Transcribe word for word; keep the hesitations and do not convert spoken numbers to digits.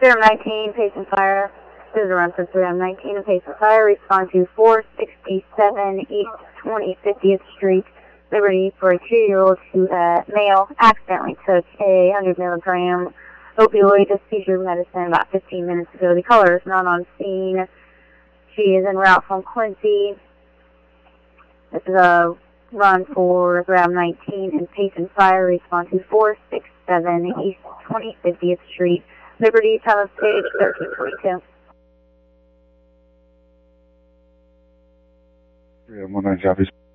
three M nineteen, Pace and Fire. This is a run for three M nineteen and Pace and Fire. Respond to four sixty-seven East twenty-fiftieth Street, Liberty, for a two-year-old who, uh, male accidentally took a one hundred milligram opioid seizure medicine about fifteen minutes ago. The caller is not on scene. She is en route from Quincy. This is a run for three M nineteen and Pace and Fire. Respond to four sixty-seven East twenty-fiftieth Street, Liberty, time of stage thirteen forty-two. three M nineteen,